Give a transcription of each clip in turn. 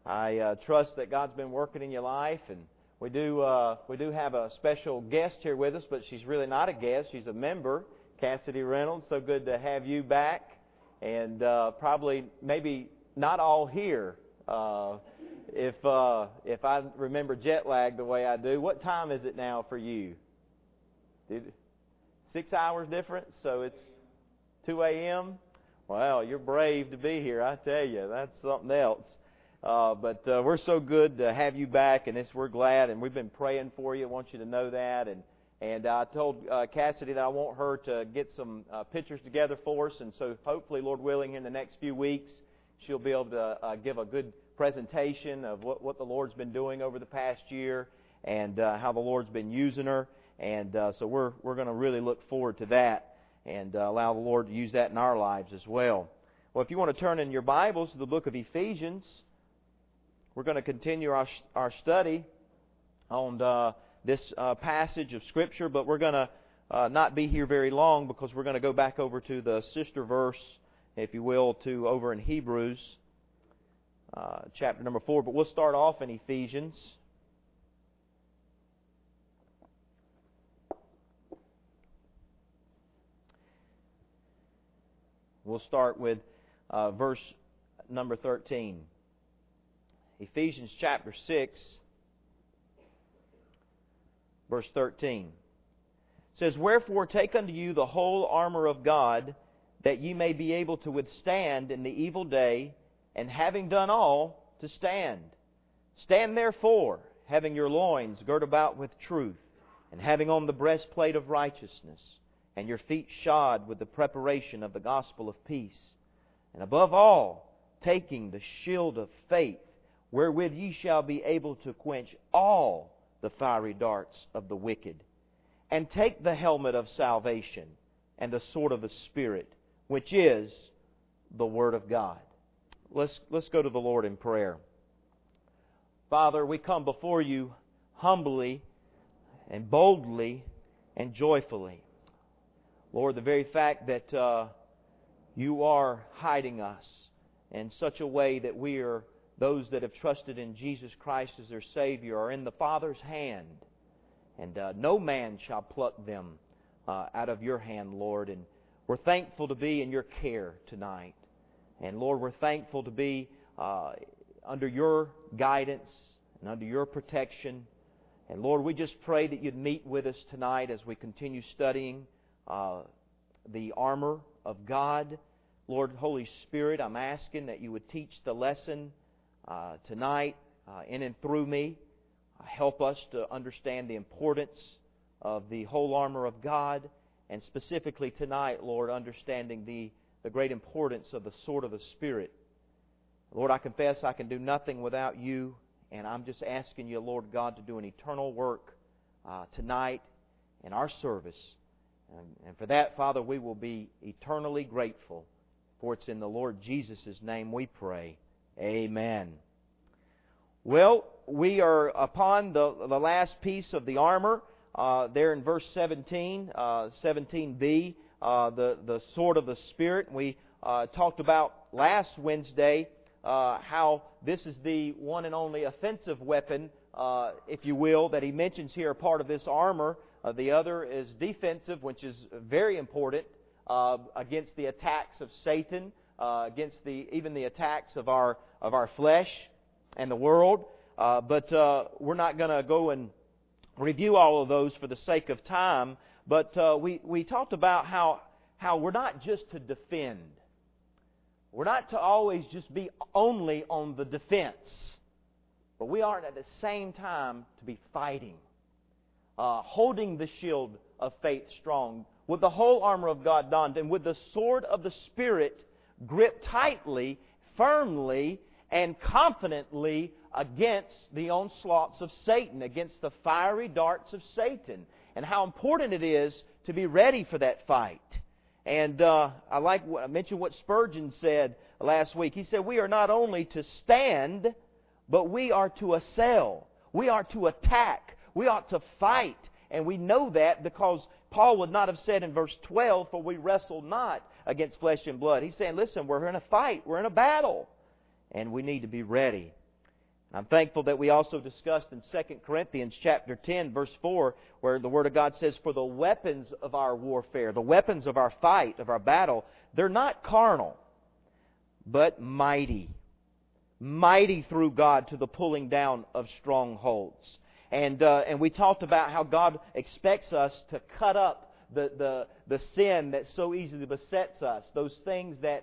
I trust that God's been working in your life, and we do have a special guest here with us, but she's really not a guest. She's a member, Cassidy Reynolds. So good to have you back, and probably maybe not all here. If I remember jet lag the way I do, what time is it now for you? 6 hours difference, so it's 2 a.m. Well, you're brave to be here, I tell you. That's something else. But we're so good to have you back, and we're glad, and we've been praying for you. I want you to know that. And I told Cassidy that I want her to get some pictures together for us, and so hopefully, Lord willing, in the next few weeks, she'll be able to give a good presentation of what the Lord's been doing over the past year and how the Lord's been using her. And so we're going to really look forward to that and allow the Lord to use that in our lives as well. Well, if you want to turn in your Bibles to the book of Ephesians, we're going to continue our study on this passage of Scripture, but we're going to not be here very long because we're going to go back over to the sister verse, if you will, to over in Hebrews, chapter number 4. But we'll start off in Ephesians. We'll start with verse number 13. Ephesians chapter 6, verse 13. It says, "Wherefore take unto you the whole armor of God, that ye may be able to withstand in the evil day, and having done all, to stand. Stand therefore, having your loins girt about with truth, and having on the breastplate of righteousness, and your feet shod with the preparation of the gospel of peace. And above all, taking the shield of faith, wherewith ye shall be able to quench all the fiery darts of the wicked. And take the helmet of salvation, and the sword of the Spirit, which is the Word of God." Let's go to the Lord in prayer. Father, we come before you humbly and boldly and joyfully. Lord, the very fact that you are hiding us in such a way that we are, those that have trusted in Jesus Christ as their Savior, are in the Father's hand. And no man shall pluck them out of your hand, Lord. And we're thankful to be in your care tonight. And Lord, we're thankful to be under your guidance and under your protection. And Lord, we just pray that you'd meet with us tonight as we continue studying the armor of God. Lord, Holy Spirit, I'm asking that you would teach the lesson tonight in and through me. Help us to understand the importance of the whole armor of God, and specifically tonight, Lord, understanding the great importance of the sword of the Spirit. Lord, I confess I can do nothing without you, and I'm just asking you, Lord God, to do an eternal work tonight in our service. And for that, Father, we will be eternally grateful. For it's in the Lord Jesus' name we pray. Amen. Well, we are upon the last piece of the armor there in verse 17, 17b, the sword of the Spirit. We talked about last Wednesday how this is the one and only offensive weapon, if you will, that he mentions here, part of this armor. The other is defensive, which is very important against the attacks of Satan, against even the attacks of our flesh and the world. But we're not going to go and review all of those for the sake of time. But we talked about how we're not just to defend. We're not to always just be only on the defense. But we are at the same time to be fighting. Holding the shield of faith strong, with the whole armor of God donned, and with the sword of the Spirit gripped tightly, firmly, and confidently against the onslaughts of Satan, against the fiery darts of Satan. And how important it is to be ready for that fight. And I mentioned what Spurgeon said last week. He said, we are not only to stand, but we are to assail. We are to attack. We ought to fight. And we know that because Paul would not have said in verse 12, for we wrestle not against flesh and blood. He's saying, listen, we're in a fight. We're in a battle. And we need to be ready. I'm thankful that we also discussed in 2 Corinthians chapter 10, verse 4, where the Word of God says, "For the weapons of our warfare, the weapons of our fight, of our battle, they're not carnal, but mighty. Mighty through God to the pulling down of strongholds." And we talked about how God expects us to cut up the sin that so easily besets us, those things that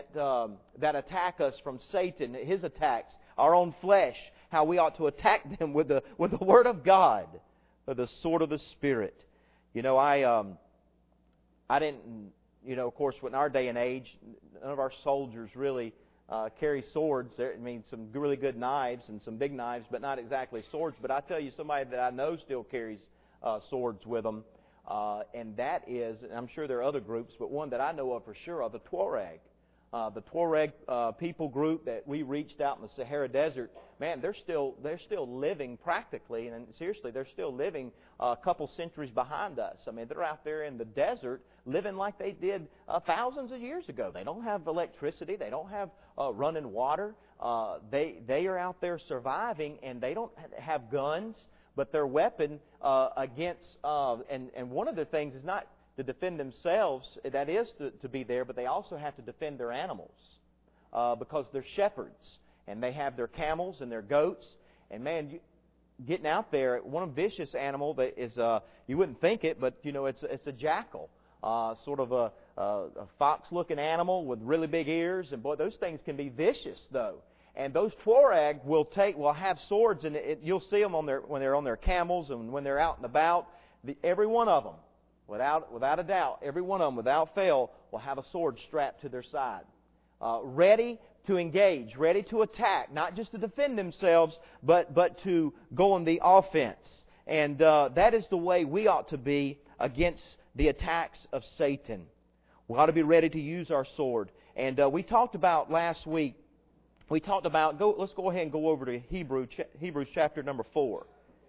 attack us from Satan, his attacks, our own flesh, how we ought to attack them with the Word of God, with the sword of the Spirit. You know, I didn't, of course, in our day and age, none of our soldiers really carry swords. I mean, some really good knives and some big knives, but not exactly swords. But I tell you, somebody that I know still carries swords with them, and that is, and I'm sure there are other groups, but one that I know of for sure are the Tuareg. The Tuareg people group that we reached out in the Sahara Desert, man, they're still living practically, and seriously, they're still living a couple centuries behind us. I mean, they're out there in the desert living like they did thousands of years ago. They don't have electricity. They don't have running water. They are out there surviving, and they don't have guns, but their weapon against, and one of the things is not to defend themselves, that is to be there, but they also have to defend their animals because they're shepherds, and they have their camels and their goats. And man, getting out there, one vicious animal that is, you wouldn't think it, but it's a jackal, sort of a fox-looking animal with really big ears, and boy, those things can be vicious though. And those Tuareg will have swords, and you'll see them when they're on their camels and when they're out and about. Every one of them, without a doubt, every one of them, without fail, will have a sword strapped to their side, ready to engage, ready to attack, not just to defend themselves, but to go on the offense. And that is the way we ought to be against the attacks of Satan. We ought to be ready to use our sword. And we talked about last week, let's go ahead and go over to Hebrews chapter number 4.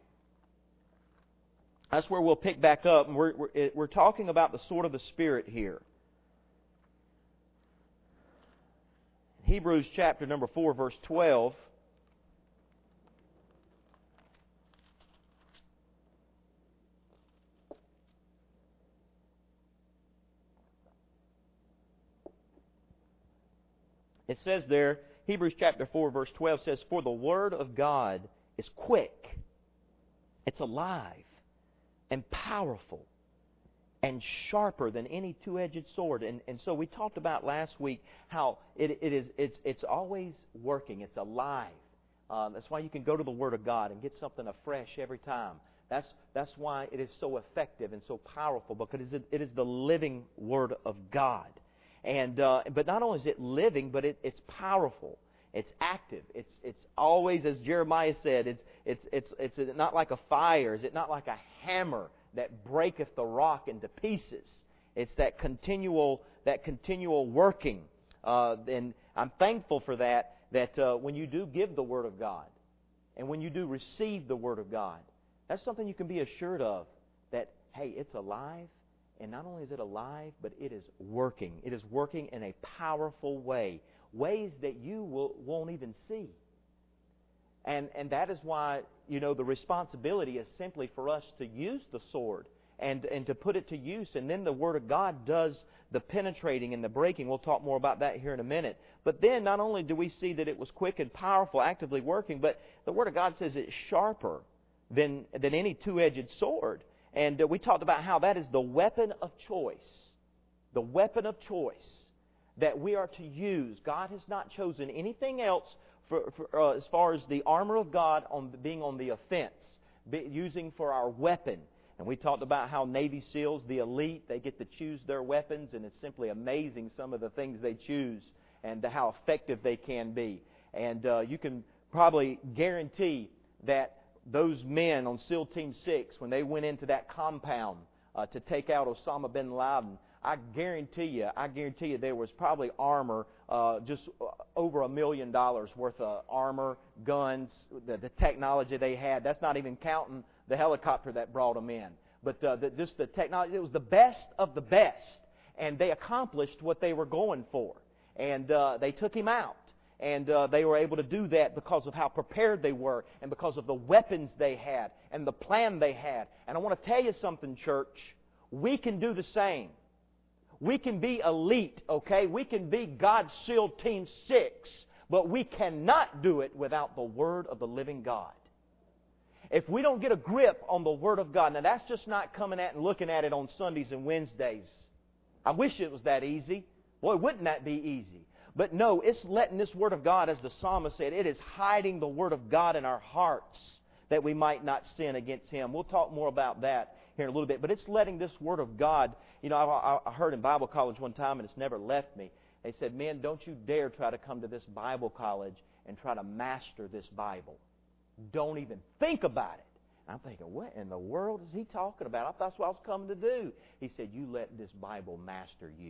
That's where we'll pick back up. And we're talking about the sword of the Spirit here. Hebrews chapter number 4, verse 12. It says there, Hebrews chapter 4, verse 12 says, "For the Word of God is quick, it's alive, and powerful, and sharper than any two-edged sword." And so we talked about last week how it's always working, it's alive. That's why you can go to the Word of God and get something afresh every time. That's why it is so effective and so powerful, because it is the living Word of God. And but not only is it living, but it's powerful. It's active. It's always, as Jeremiah said, it's not like a fire. Is it not like a hammer that breaketh the rock into pieces? It's that continual working. And I'm thankful for that when you do give the Word of God, and when you do receive the Word of God, that's something you can be assured of, that, hey, it's alive. And not only is it alive, but it is working. It is working in a powerful way. Ways that you won't even see. And that is why, the responsibility is simply for us to use the sword and to put it to use. And then the Word of God does the penetrating and the breaking. We'll talk more about that here in a minute. But then not only do we see that it was quick and powerful, actively working, but the Word of God says it's sharper than any two-edged sword. And we talked about how that is the weapon of choice. The weapon of choice that we are to use. God has not chosen anything else for as far as the armor of God being on the offense, using for our weapon. And we talked about how Navy SEALs, the elite, they get to choose their weapons, and it's simply amazing some of the things they choose and how effective they can be. And you can probably guarantee that those men on SEAL Team 6, when they went into that compound to take out Osama bin Laden, I guarantee you there was probably armor, just over $1 million worth of armor, guns, the technology they had. That's not even counting the helicopter that brought them in. But just the technology, it was the best of the best. And they accomplished what they were going for. And they took him out. And they were able to do that because of how prepared they were and because of the weapons they had and the plan they had. And I want to tell you something, church. We can do the same. We can be elite, okay? We can be God's SEAL Team 6, but we cannot do it without the Word of the living God. If we don't get a grip on the Word of God, now that's just not coming at and looking at it on Sundays and Wednesdays. I wish it was that easy. Boy, wouldn't that be easy? But no, it's letting this Word of God, as the psalmist said, it is hiding the Word of God in our hearts that we might not sin against Him. We'll talk more about that here in a little bit. But it's letting this Word of God, you know, I heard in Bible college one time, and it's never left me. They said, men, don't you dare try to come to this Bible college and try to master this Bible. Don't even think about it. I'm thinking, what in the world is he talking about? I thought that's what I was coming to do. He said, you let this Bible master you.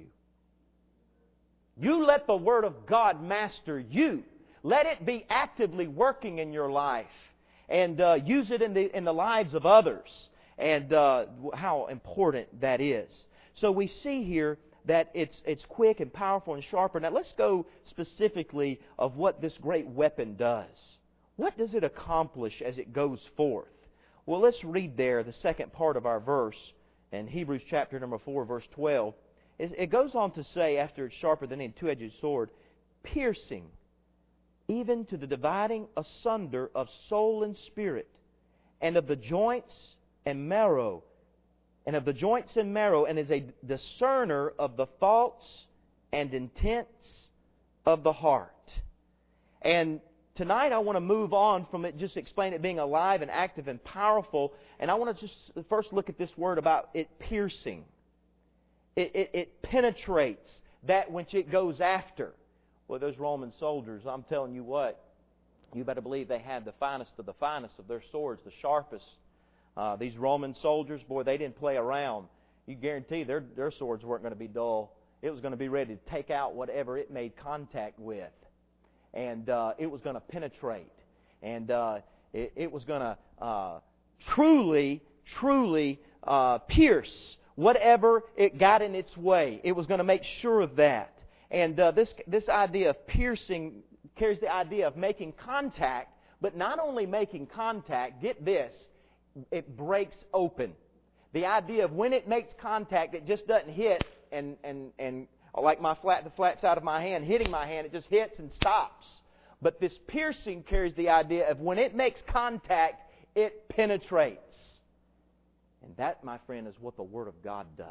You let the Word of God master you. Let it be actively working in your life. And use it in the lives of others. And how important that is. So we see here that it's quick and powerful and sharper. Now let's go specifically of what this great weapon does. What does it accomplish as it goes forth? Well, let's read there the second part of our verse in Hebrews chapter number 4, verse 12. It goes on to say, after it's sharper than any two-edged sword, piercing even to the dividing asunder of soul and spirit, and of the joints and marrow, and is a discerner of the thoughts and intents of the heart. And tonight I want to move on from it, just explain it being alive and active and powerful, and I want to just first look at this word about it piercing. It penetrates that which it goes after. Well, those Roman soldiers, I'm telling you what, you better believe they had the finest of their swords, the sharpest. These Roman soldiers, boy, they didn't play around. You guarantee their swords weren't going to be dull. It was going to be ready to take out whatever it made contact with. And it was going to penetrate. And it was going to truly pierce whatever it got in its way. It was going to make sure of that. And this idea of piercing carries the idea of making contact, but not only making contact, get this, it breaks open. The idea of when it makes contact, it just doesn't hit and like the flat side of my hand, hitting my hand, it just hits and stops. But this piercing carries the idea of when it makes contact, it penetrates. And that, my friend, is what the Word of God does.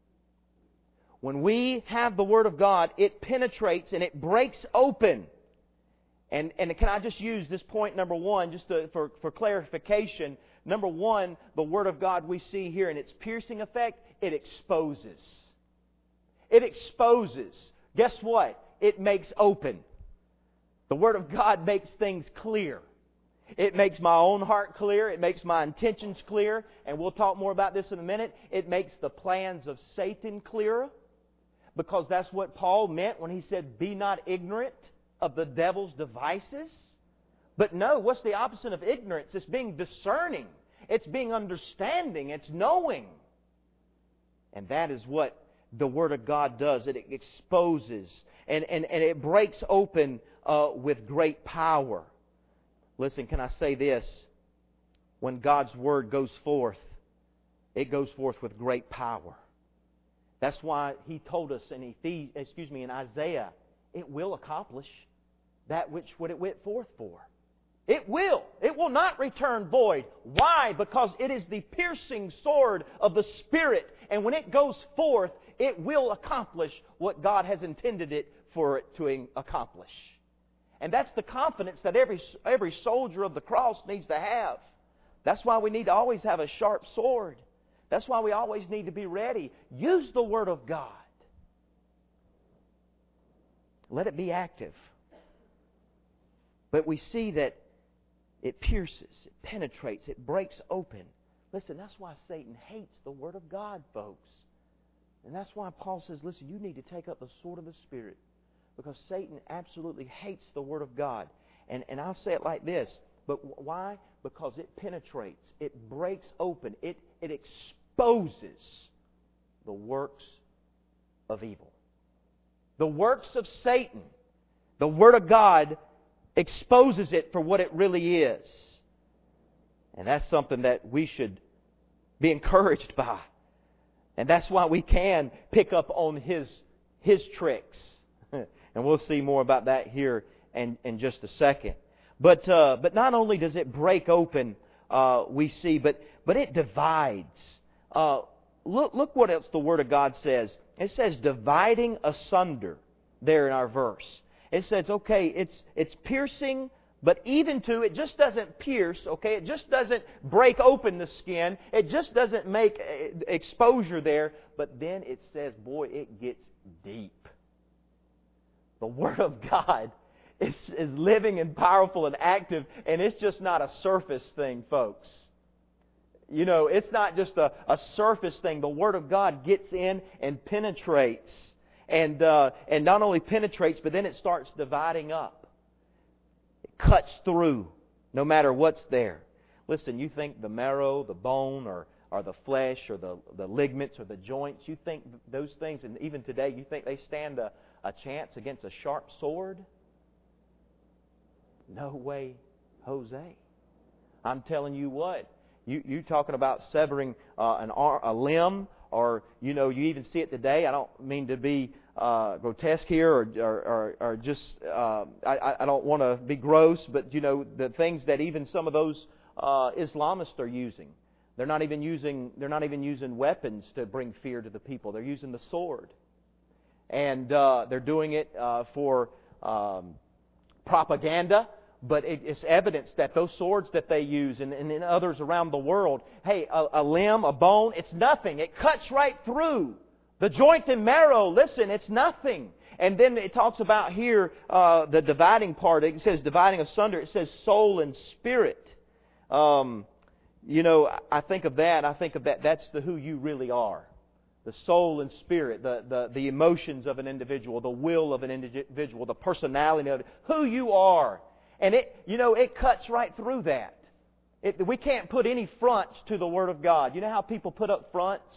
When we have the Word of God, it penetrates and it breaks open. And can I just use this point number one, just for clarification? Number one, the Word of God we see here in its piercing effect, it exposes. It exposes. Guess what? It makes open. The Word of God makes things clear. It makes my own heart clear. It makes my intentions clear. And we'll talk more about this in a minute. It makes the plans of Satan clearer. Because that's what Paul meant when he said, be not ignorant of the devil's devices. But no, what's the opposite of ignorance? It's being discerning. It's being understanding. It's knowing. And that is what the Word of God does. It exposes and it breaks open with great power. Listen, can I say this? When God's Word goes forth, it goes forth with great power. That's why He told us in Isaiah, it will accomplish that which it went forth for. It will. It will not return void. Why? Because it is the piercing sword of the Spirit. And when it goes forth, it will accomplish what God has intended it for it to accomplish. And that's the confidence that every soldier of the cross needs to have. That's why we need to always have a sharp sword. That's why we always need to be ready. Use the Word of God. Let it be active. But we see that it pierces, it penetrates, it breaks open. Listen, that's why Satan hates the Word of God, folks. And that's why Paul says, listen, you need to take up the sword of the Spirit. Because Satan absolutely hates the Word of God. And I'll say it like this. But why? Because it penetrates. It breaks open. It exposes the works of evil. The works of Satan. The Word of God exposes it for what it really is. And that's something that we should be encouraged by. And that's why we can pick up on His tricks. And we'll see more about that here in just a second. But not only does it break open, we see, but it divides. Look what else the Word of God says. It says dividing asunder there in our verse. It says, okay, it's piercing, but even to, it just doesn't pierce, okay? It just doesn't break open the skin. It just doesn't make exposure there. But then it says, boy, it gets deep. The Word of God is living and powerful and active, and it's just not a surface thing, folks. You know, it's not just a surface thing. The Word of God gets in and penetrates. And not only penetrates, but then it starts dividing up. It cuts through no matter what's there. Listen, you think the marrow, the bone, or the flesh, or the ligaments, or the joints, you think those things, and even today, you think they stand a chance against a sharp sword? No way, Jose. I'm telling you what. You talking about severing a limb, or you even see it today. I don't mean to be grotesque here, or just I don't want to be gross, but the things that even some of those Islamists are using. They're not even using weapons to bring fear to the people. They're using the sword, and they're doing it for propaganda. But it's evidence that those swords that they use and others around the world, hey, a limb, a bone, it's nothing. It cuts right through. The joint and marrow, listen, it's nothing. And then it talks about here the dividing part. It says dividing asunder. It says soul and spirit. I think of that. That's who you really are. The soul and spirit, the emotions of an individual, the will of an individual, the personality of it, who you are. And it cuts right through that. We can't put any fronts to the Word of God. You know how people put up fronts?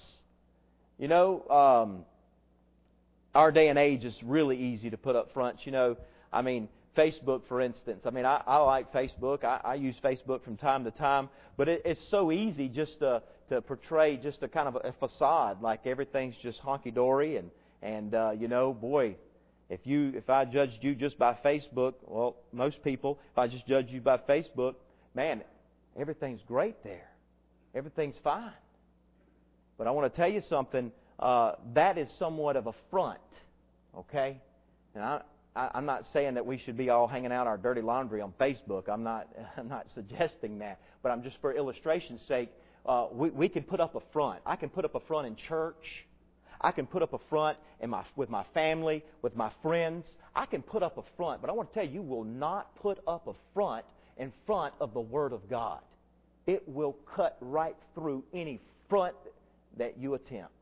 Our day and age is really easy to put up fronts. Facebook, for instance. I like Facebook. I use Facebook from time to time. But it's so easy just to portray just a kind of a facade, like everything's just honky-dory. And boy, if I judged you just by Facebook, well, most people, if I just judge you by Facebook, man, everything's great there. Everything's fine. But I want to tell you something, that is somewhat of a front, okay? And I'm not saying that we should be all hanging out our dirty laundry on Facebook. I'm not suggesting that. But I'm just for illustration's sake, we can put up a front. I can put up a front in church. I can put up a front with my family, with my friends. I can put up a front, but I want to tell you, you will not put up a front in front of the Word of God. It will cut right through any front that you attempt.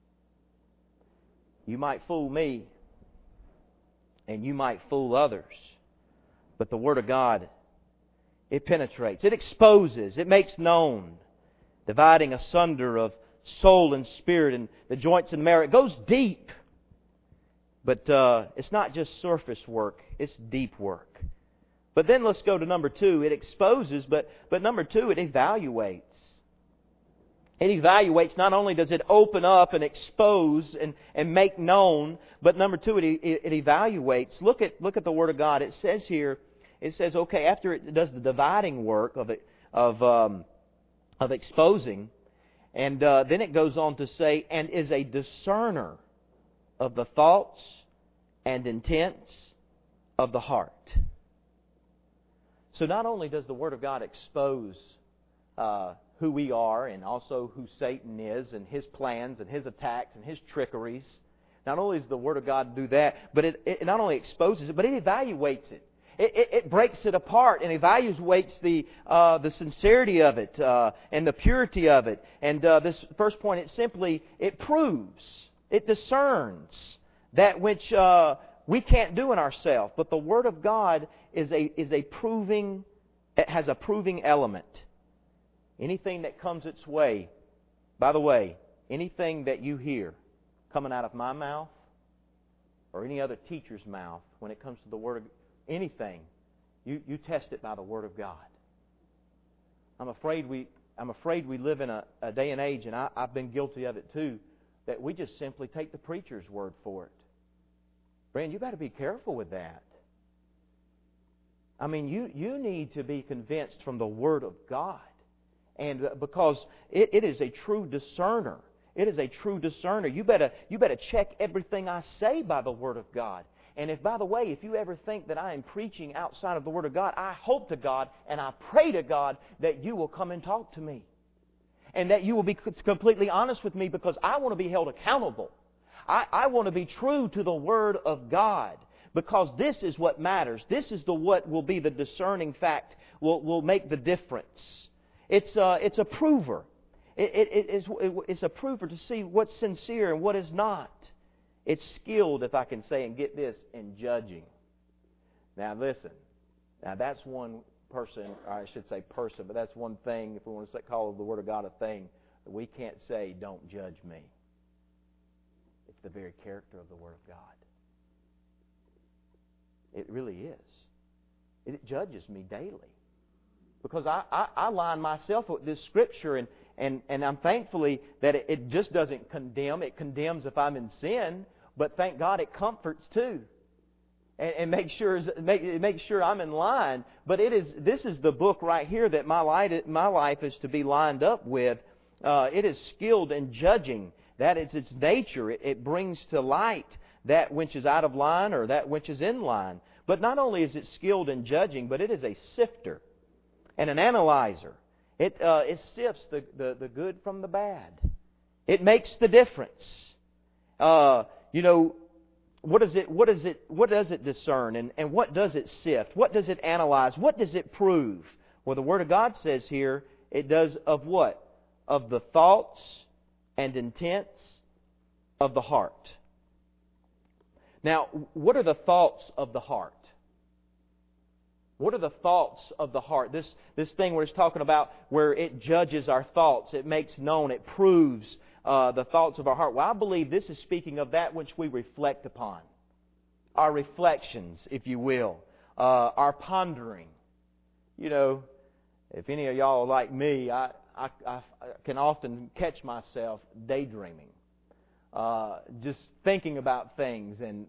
You might fool me, and you might fool others, but the Word of God, it penetrates, it exposes, it makes known, dividing asunder of soul and spirit and the joints and marrow. It goes deep. But it's not just surface work. It's deep work. But then let's go to number 2. It exposes, but number 2, it evaluates. It evaluates. Not only does it open up and expose and make known, but number 2, it evaluates. Look at the Word of God. It says here, okay, after it does the dividing work of exposing, and then it goes on to say, and is a discerner of the thoughts and intents of the heart. So not only does the Word of God expose who we are and also who Satan is and his plans and his attacks and his trickeries, not only does the Word of God do that, but it not only exposes it, but it evaluates it. It breaks it apart and evaluates the sincerity of it and the purity of it. And this first point, it proves, it discerns that which we can't do in ourselves. But the Word of God is a proving. It has a proving element. Anything that comes its way, by the way, anything that you hear coming out of my mouth, or any other teacher's mouth when it comes to the Word of anything. You test it by the Word of God. I'm afraid we live in a day and age, and I've been guilty of it too, that we just simply take the preacher's word for it. Brand, you got to be careful with that. I mean, you need to be convinced from the Word of God, and because it is a true discerner. It is a true discerner. You better check everything I say by the Word of God. And if, by the way, if you ever think that I am preaching outside of the Word of God, I hope to God and I pray to God that you will come and talk to me. And that you will be completely honest with me, because I want to be held accountable. I want to be true to the Word of God, because this is what matters. This is what will be the discerning fact, will make the difference. It's a prover. It's a prover to see what's sincere and what is not. It's skilled, if I can say, and get this, in judging. Now listen, that's one person, or I should say person, but that's one thing, if we want to call the Word of God a thing, that we can't say, don't judge me. It's the very character of the Word of God. It really is. It judges me daily. Because I line myself with this Scripture, and I'm thankfully that it just doesn't condemn. It condemns if I'm in sin, but thank God it comforts too, and makes sure I'm in line. But this is the book right here that my life is to be lined up with. It is skilled in judging. That is its nature. It brings to light that which is out of line or that which is in line. But not only is it skilled in judging, but it is a sifter and an analyzer. It sifts the good from the bad. It makes the difference. What does it discern, and what does it sift? What does it analyze? What does it prove? Well, the Word of God says here, it does of what? Of the thoughts and intents of the heart. Now, what are the thoughts of the heart? What are the thoughts of the heart? This thing where it's talking about where it judges our thoughts, it makes known, it proves the thoughts of our heart. Well, I believe this is speaking of that which we reflect upon. Our reflections, if you will. Our pondering. You know, if any of y'all are like me, I can often catch myself daydreaming. Just thinking about things, and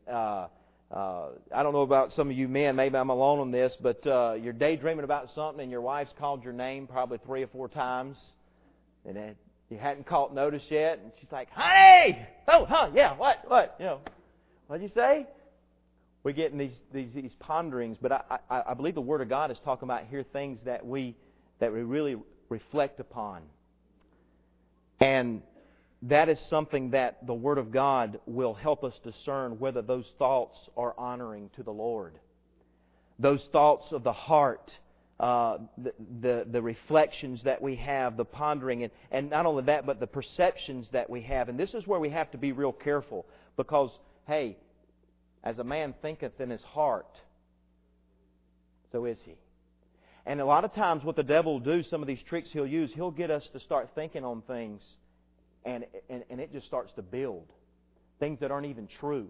I don't know about some of you men, maybe I'm alone on this, but you're daydreaming about something and your wife's called your name probably 3 or 4 times, and you hadn't caught notice yet, and she's like, "Honey! Oh, huh, yeah, what? You know, what'd you say?" We get in these ponderings, but I believe the Word of God is talking about here things that we really reflect upon. And that is something that the Word of God will help us discern whether those thoughts are honoring to the Lord. Those thoughts of the heart, the reflections that we have, the pondering, and not only that, but the perceptions that we have. And this is where we have to be real careful, because, hey, as a man thinketh in his heart, so is he. And a lot of times what the devil will do, some of these tricks he'll use, he'll get us to start thinking on things, and it just starts to build. Things that aren't even true.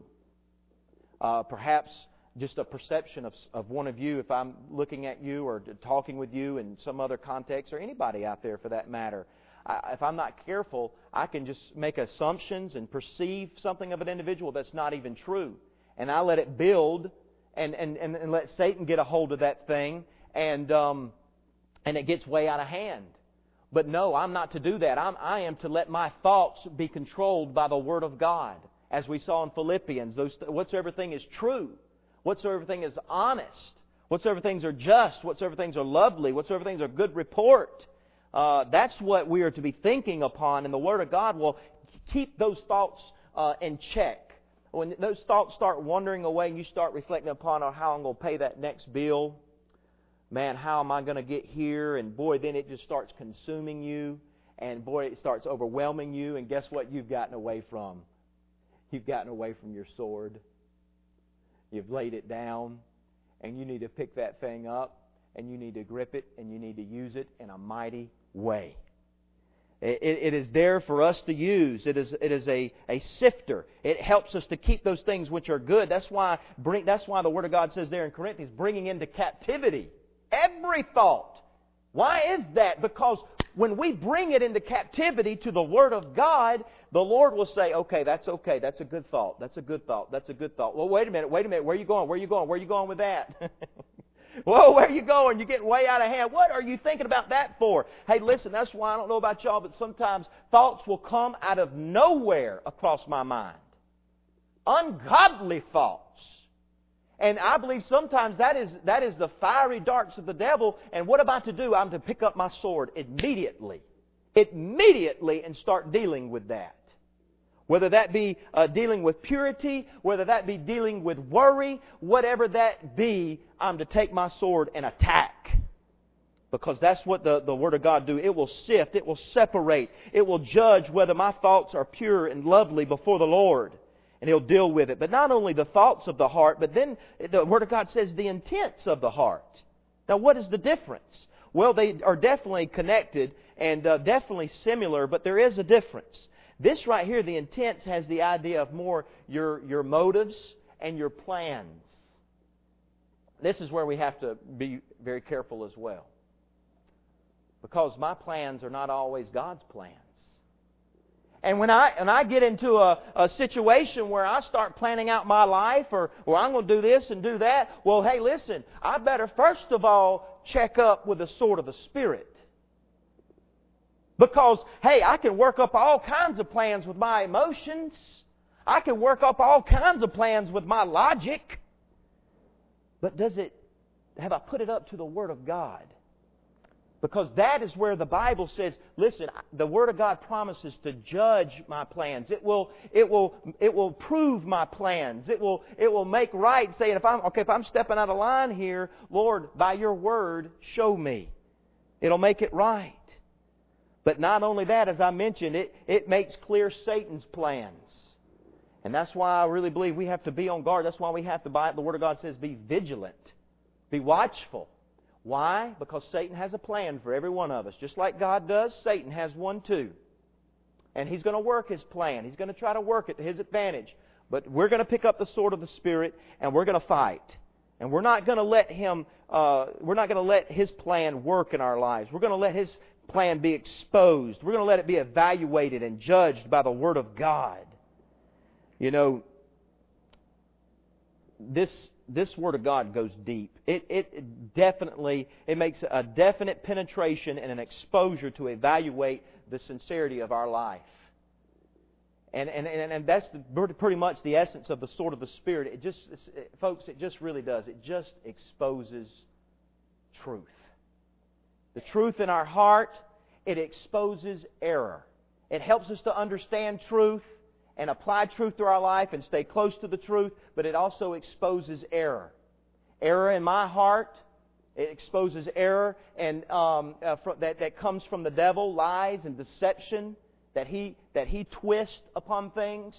Perhaps just a perception of one of you, if I'm looking at you or talking with you in some other context, or anybody out there for that matter. If I'm not careful, I can just make assumptions and perceive something of an individual that's not even true. And I let it build and let Satan get a hold of that thing, and it gets way out of hand. But no, I'm not to do that. I am to let my thoughts be controlled by the Word of God. As we saw in Philippians, whatsoever thing is true, whatsoever thing is honest, whatsoever things are just, whatsoever things are lovely, whatsoever things are good report. That's what we are to be thinking upon, and the Word of God will keep those thoughts in check. When those thoughts start wandering away and you start reflecting upon how I'm going to pay that next bill, man, how am I going to get here? And boy, then it just starts consuming you. And boy, it starts overwhelming you. And guess what you've gotten away from? You've gotten away from your sword. You've laid it down. And you need to pick that thing up. And you need to grip it. And you need to use it in a mighty way. It is there for us to use. It is a sifter. It helps us to keep those things which are good. That's why the Word of God says there in Corinthians, bringing into captivity every thought. Why is that? Because when we bring it into captivity to the Word of God, the Lord will say, okay. That's a good thought. That's a good thought. That's a good thought. Well, wait a minute. Where are you going? Where are you going? Where are you going with that? Whoa, where are you going? You're getting way out of hand. What are you thinking about that for? Hey, listen, that's why I don't know about y'all, but sometimes thoughts will come out of nowhere across my mind. Ungodly thoughts. And I believe sometimes that is the fiery darts of the devil. And what am I to do? I'm to pick up my sword immediately. Immediately and start dealing with that. Whether that be dealing with purity, whether that be dealing with worry, whatever that be, I'm to take my sword and attack. Because that's what the Word of God do. It will sift, it will separate, it will judge whether my thoughts are pure and lovely before the Lord. And He'll deal with it. But not only the thoughts of the heart, but then the Word of God says the intents of the heart. Now what is the difference? Well, they are definitely connected and definitely similar, but there is a difference. This right here, the intents, has the idea of more your motives and your plans. This is where we have to be very careful as well. Because my plans are not always God's plans. And when I get into a situation where I start planning out my life, or I'm going to do this and do that, well, hey, listen, I better first of all check up with the sword of the Spirit. Because, hey, I can work up all kinds of plans with my emotions. I can work up all kinds of plans with my logic. But have I put it up to the Word of God? Because that is where the Bible says, listen, the Word of God promises to judge my plans. It will prove my plans. It will make right, saying, if I'm stepping out of line here, Lord, by Your Word, show me. It'll make it right. But not only that, as I mentioned, it makes clear Satan's plans. And that's why I really believe we have to be on guard. That's why we have to, the Word of God says, be vigilant. Be watchful. Why? Because Satan has a plan for every one of us. Just like God does, Satan has one too. And he's going to work his plan. He's going to try to work it to his advantage. But we're going to pick up the sword of the Spirit and we're going to fight. And we're not going to let his plan work in our lives. We're going to let his plan be exposed. We're going to let it be evaluated and judged by the Word of God. You know, this Word of God goes deep. It definitely makes a definite penetration and an exposure to evaluate the sincerity of our life. And that's pretty much the essence of the sword of the Spirit. Folks, it just really does. It just exposes truth. The truth in our heart, it exposes error. It helps us to understand truth and apply truth to our life and stay close to the truth, but it also exposes error. Error in my heart, it exposes error and that comes from the devil, lies and deception that he twists upon things.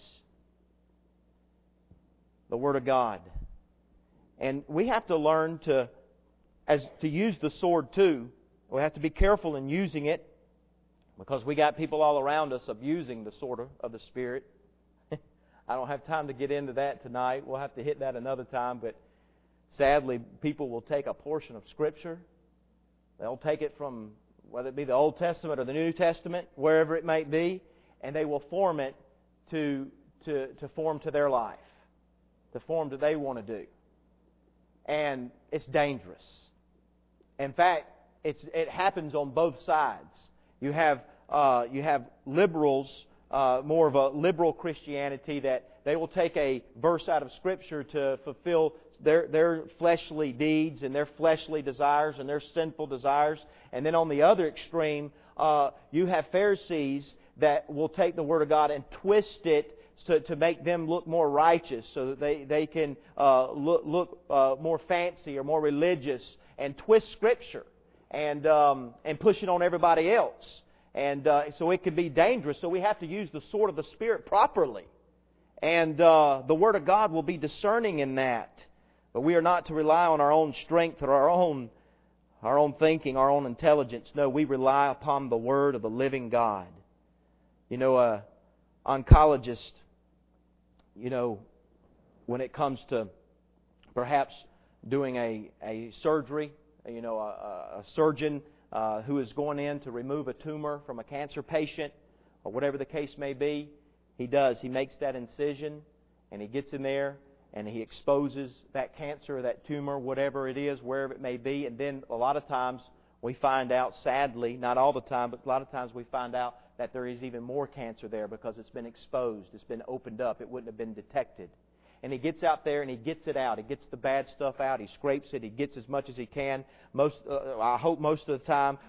The Word of God. And we have to learn to use the sword too. We have to be careful in using it because we got people all around us abusing the sword of the Spirit. I don't have time to get into that tonight. We'll have to hit that another time. But sadly, people will take a portion of Scripture. They'll take it from, whether it be the Old Testament or the New Testament, wherever it may be, and they will form it to form to their life, to form that they want to do. And it's dangerous. In fact, it happens on both sides. You have liberals, more of a liberal Christianity, that they will take a verse out of Scripture to fulfill their fleshly deeds and their fleshly desires and their sinful desires. And then on the other extreme, you have Pharisees that will take the Word of God and twist it to make them look more righteous, so that they can look more fancy or more religious, and twist Scripture and push it on everybody else. And so it can be dangerous. So we have to use the sword of the Spirit properly. And the Word of God will be discerning in that. But we are not to rely on our own strength or our own our own thinking, our own intelligence. No, we rely upon the Word of the living God. You know, an oncologist, you know, when it comes to perhaps doing a surgery, you know, a surgeon who is going in to remove a tumor from a cancer patient, or whatever the case may be, he does. He makes that incision, and he gets in there, and he exposes that cancer, that tumor, whatever it is, wherever it may be. And then a lot of times we find out, sadly, not all the time, but a lot of times we find out that there is even more cancer there because it's been exposed, it's been opened up, it wouldn't have been detected. And he gets out there and he gets it out. He gets the bad stuff out. He scrapes it. He gets as much as he can. We hope most of the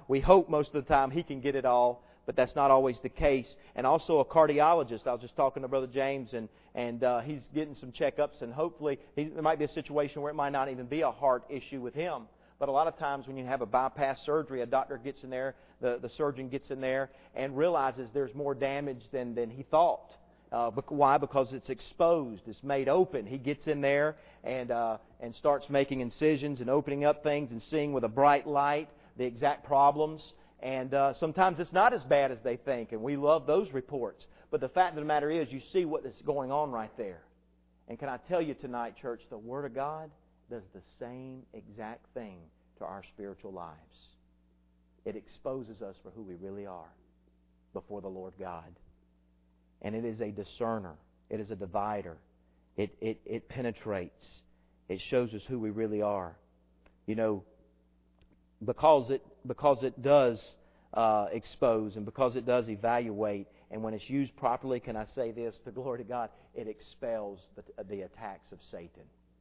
time he can get it all, but that's not always the case. And also a cardiologist. I was just talking to Brother James, and he's getting some checkups, and hopefully there might be a situation where it might not even be a heart issue with him. But a lot of times when you have a bypass surgery, a doctor gets in there, the surgeon gets in there, and realizes there's more damage than he thought. Why? Because it's exposed. It's made open. He gets in there and starts making incisions and opening up things and seeing with a bright light the exact problems. And sometimes it's not as bad as they think, and we love those reports. But the fact of the matter is, you see what is going on right there. And can I tell you tonight, church, the Word of God does the same exact thing to our spiritual lives. It exposes us for who we really are before the Lord God. And it is a discerner. It is a divider. It penetrates. It shows us who we really are. You know, because it does expose and because it does evaluate, and when it's used properly, can I say this, to glory to God, it expels the attacks of Satan.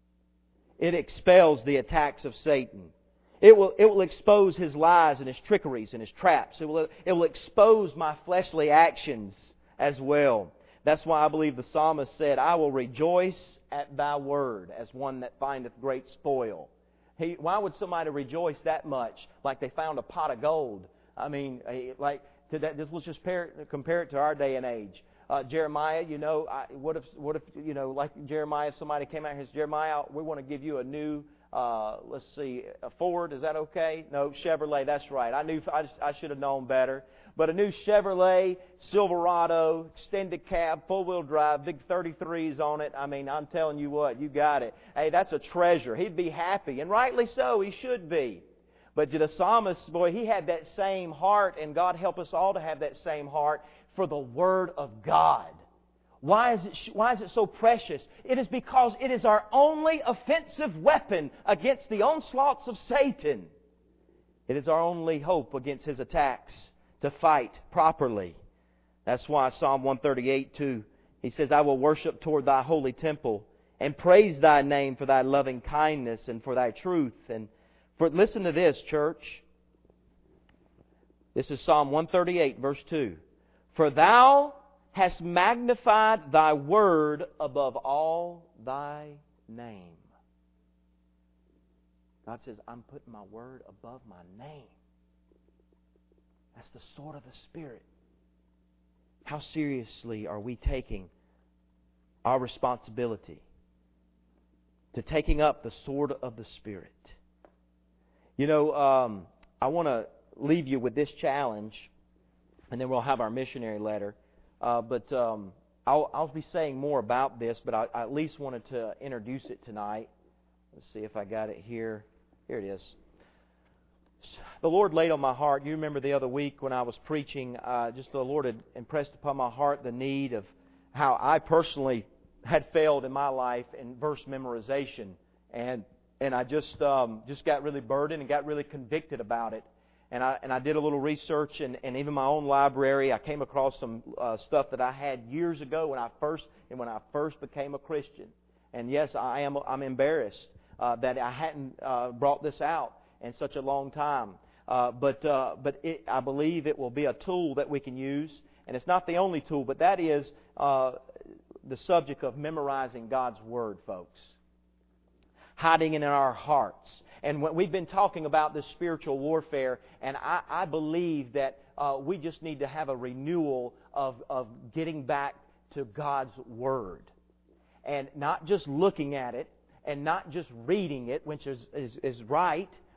It expels the attacks of Satan. It will expose his lies and his trickeries and his traps. It will expose my fleshly actions as well. That's why I believe the psalmist said, I will rejoice at thy word as one that findeth great spoil. Why would somebody rejoice that much like they found a pot of gold? I mean, like let's just compare it to our day and age. Jeremiah, you know, what if you know, like Jeremiah, if somebody came out here and said, Jeremiah, we want to give you a new, let's see, a Ford, is that okay? No, Chevrolet, that's right. I should have known better. But a new Chevrolet Silverado, extended cab, four-wheel drive, big 33s on it. I mean, I'm telling you what, you got it. Hey, that's a treasure. He'd be happy, and rightly so, he should be. But the psalmist, boy, he had that same heart, and God help us all to have that same heart for the Word of God. Why is it so precious? It is because it is our only offensive weapon against the onslaughts of Satan. It is our only hope against his attacks to fight properly. That's why Psalm 138:2, he says, I will worship toward thy holy temple and praise thy name for thy loving kindness and for thy truth. And listen to this, church. This is Psalm 138, verse 2. For thou hast magnified thy word above all thy name. God says, I'm putting my word above my name. That's the sword of the Spirit. How seriously are we taking our responsibility to taking up the sword of the Spirit? You know, I want to leave you with this challenge, and then we'll have our missionary letter. But I'll be saying more about this, but I at least wanted to introduce it tonight. Let's see if I got it here. Here it is. The Lord laid on my heart, you remember the other week when I was preaching, just the Lord had impressed upon my heart the need of how I personally had failed in my life in verse memorization. And I just got really burdened and got really convicted about it. And I did a little research, and even my own library, I came across some stuff that I had years ago when I first became a Christian. And yes, I'm embarrassed that I hadn't brought this out in such a long time. But I believe it will be a tool that we can use. And it's not the only tool, but that is the subject of memorizing God's Word, folks. Hiding it in our hearts. And we've been talking about this spiritual warfare, and I believe that we just need to have a renewal of getting back to God's Word. And not just looking at it, and not just reading it, which is right.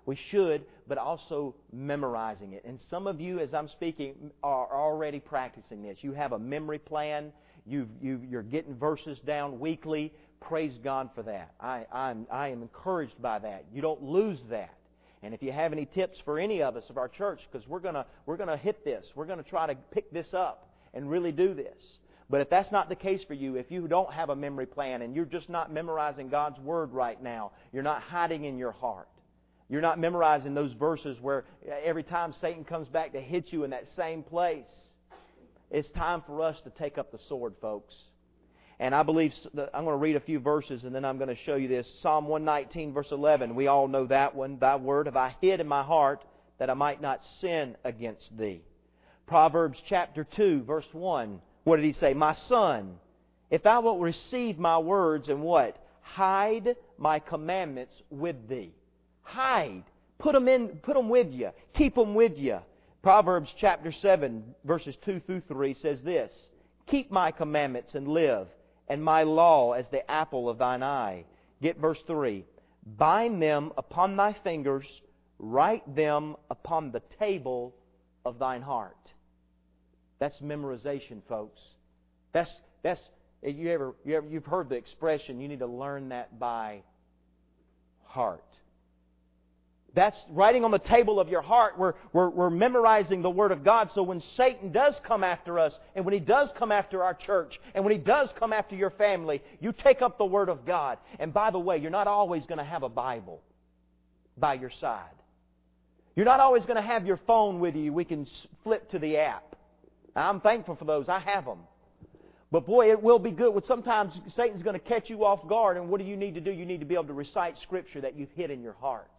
We should, but also memorizing it. And some of you, as I'm speaking, are already practicing this. You have a memory plan. You're getting verses down weekly. Praise God for that. I am encouraged by that. You don't lose that. And if you have any tips for any of us of our church, because we're gonna hit this, we're gonna try to pick this up and really do this. But if that's not the case for you, if you don't have a memory plan and you're just not memorizing God's Word right now, you're not hiding in your heart. You're not memorizing those verses where every time Satan comes back to hit you in that same place. It's time for us to take up the sword, folks. And I believe I'm going to read a few verses and then I'm going to show you this. Psalm 119, verse 11. We all know that one. Thy word have I hid in my heart that I might not sin against Thee. Proverbs chapter 2, verse 1. What did he say? My son, if thou wilt receive my words and what? Hide my commandments with thee. Hide. Put them with you. Keep them with you. Proverbs chapter 7, verses 2 through 3 says this. Keep my commandments and live, and my law as the apple of thine eye. Get verse 3. Bind them upon thy fingers, write them upon the table of thine heart. That's memorization, folks. You've heard the expression, you need to learn that by heart. That's writing on the table of your heart. We're memorizing the Word of God. So when Satan does come after us, and when he does come after our church, and when he does come after your family, you take up the Word of God. And by the way, you're not always going to have a Bible by your side. You're not always going to have your phone with you. We can flip to the app. I'm thankful for those. I have them. But boy, it will be good. Sometimes Satan's going to catch you off guard, and what do you need to do? You need to be able to recite Scripture that you've hid in your heart.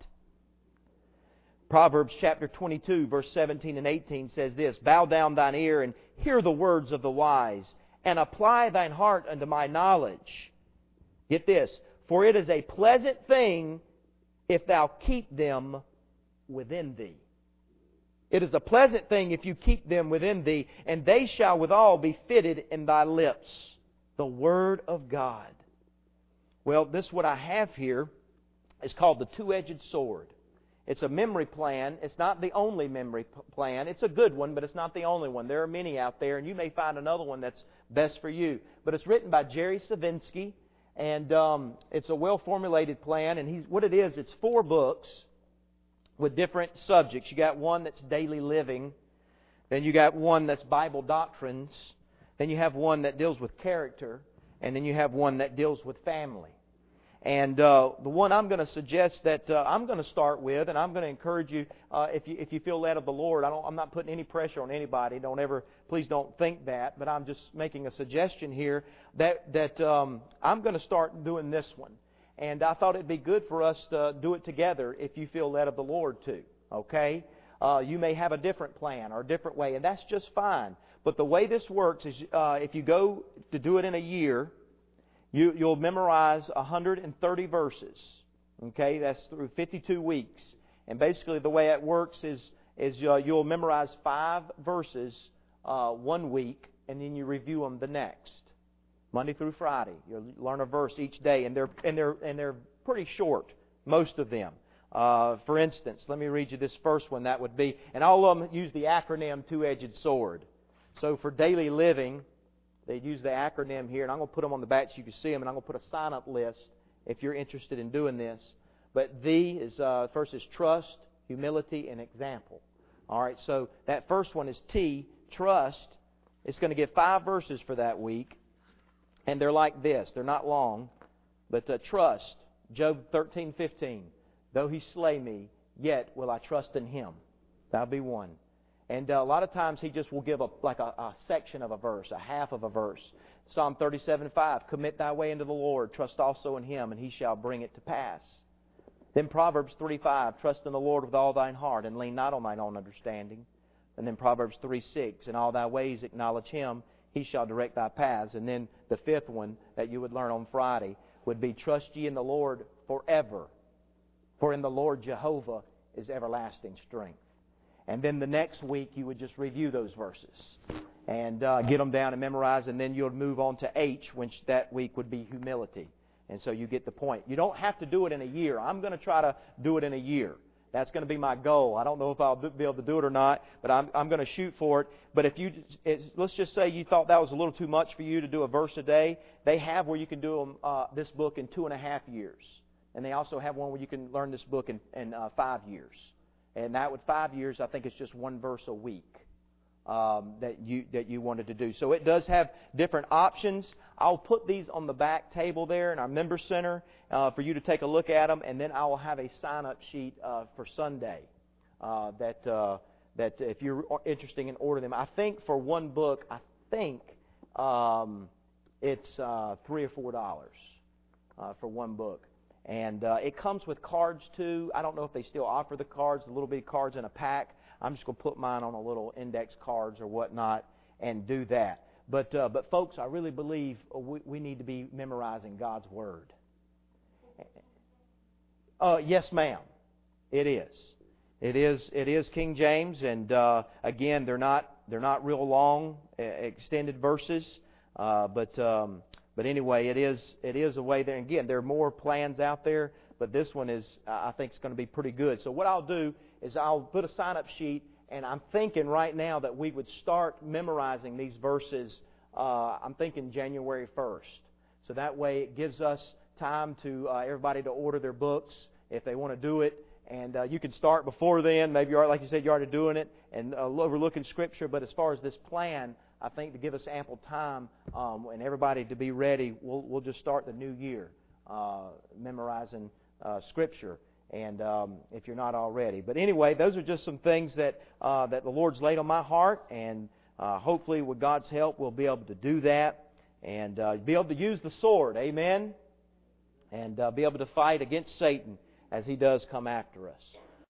Proverbs chapter 22, verse 17 and 18 says this, Bow down thine ear and hear the words of the wise, and apply thine heart unto my knowledge. Get this, for it is a pleasant thing if thou keep them within thee. It is a pleasant thing if you keep them within thee, and they shall withal be fitted in thy lips. The Word of God. Well, this what I have here is called the two-edged sword. It's a memory plan. It's not the only memory plan. It's a good one, but it's not the only one. There are many out there, and you may find another one that's best for you. But it's written by Jerry Savinsky, and it's a well-formulated plan. And it's 4 books with different subjects. You got one that's daily living. Then you got one that's Bible doctrines. Then you have one that deals with character. And then you have one that deals with family. And the one I'm going to suggest that I'm going to start with, and I'm going to encourage you, if you feel led of the Lord, I'm not putting any pressure on anybody. Please don't think that. But I'm just making a suggestion here that I'm going to start doing this one. And I thought it'd be good for us to do it together if you feel led of the Lord too. Okay? You may have a different plan or a different way, and that's just fine. But the way this works is if you go to do it in a year, you'll memorize 130 verses. Okay? That's through 52 weeks. And basically the way it works is you'll memorize 5 verses 1 week, and then you review them the next. Monday through Friday. You'll learn a verse each day, and they're pretty short, most of them. For instance, let me read you this first one. That would be, and all of them use the acronym two-edged sword. So for daily living, they use the acronym here, and I'm going to put them on the back so you can see them, and I'm going to put a sign-up list if you're interested in doing this. But first is trust, humility, and example. All right, so that first one is T, trust. It's going to give 5 verses for that week. And they're like this. They're not long. But trust. Job 13:15. Though he slay me, yet will I trust in him. That'll be one. And a lot of times he just will give a section of a verse, a half of a verse. Psalm 37:5. Commit thy way unto the Lord. Trust also in him, and he shall bring it to pass. Then Proverbs 3:5. Trust in the Lord with all thine heart, and lean not on thine own understanding. And then Proverbs 3:6. In all thy ways acknowledge him, he shall direct thy paths. And then the 5th one that you would learn on Friday would be, trust ye in the Lord forever. For in the Lord Jehovah is everlasting strength. And then the next week you would just review those verses and get them down and memorize. And then you'll move on to H, which that week would be humility. And so you get the point. You don't have to do it in a year. I'm going to try to do it in a year. That's going to be my goal. I don't know if I'll be able to do it or not, but I'm going to shoot for it. But if let's just say you thought that was a little too much for you to do a verse a day, they have where you can do this book in 2.5 years. And they also have one where you can learn this book in 5 years. And that with 5 years, I think it's just one verse a week that you wanted to do. So it does have different options. I'll put these on the back table there in our member center for you to take a look at them, and then I will have a sign-up sheet for Sunday that if you're interested in ordering them. I think for one book, it's $3 or $4 for one book. And it comes with cards, too. I don't know if they still offer the cards, the little bitty cards in a pack. I'm just going to put mine on a little index cards or whatnot and do that. But folks, I really believe we need to be memorizing God's Word. Yes, ma'am. It is. It is King James, and again, they're not real long, extended verses, but anyway, it is a way there. Again, there are more plans out there, but this one is, I think, is going to be pretty good. So what I'll do is I'll put a sign-up sheet, and I'm thinking right now that we would start memorizing these verses. I'm thinking January 1st, so that way it gives us time to everybody to order their books if they want to do it. And you can start before then. Maybe you are, like you said, you're already doing it and overlooking Scripture. But as far as this plan, I think to give us ample time and everybody to be ready, we'll just start the new year memorizing Scripture. And if you're not already, but anyway, those are just some things that the Lord's laid on my heart, and hopefully, with God's help, we'll be able to do that and be able to use the sword. Amen. And be able to fight against Satan as he does come after us.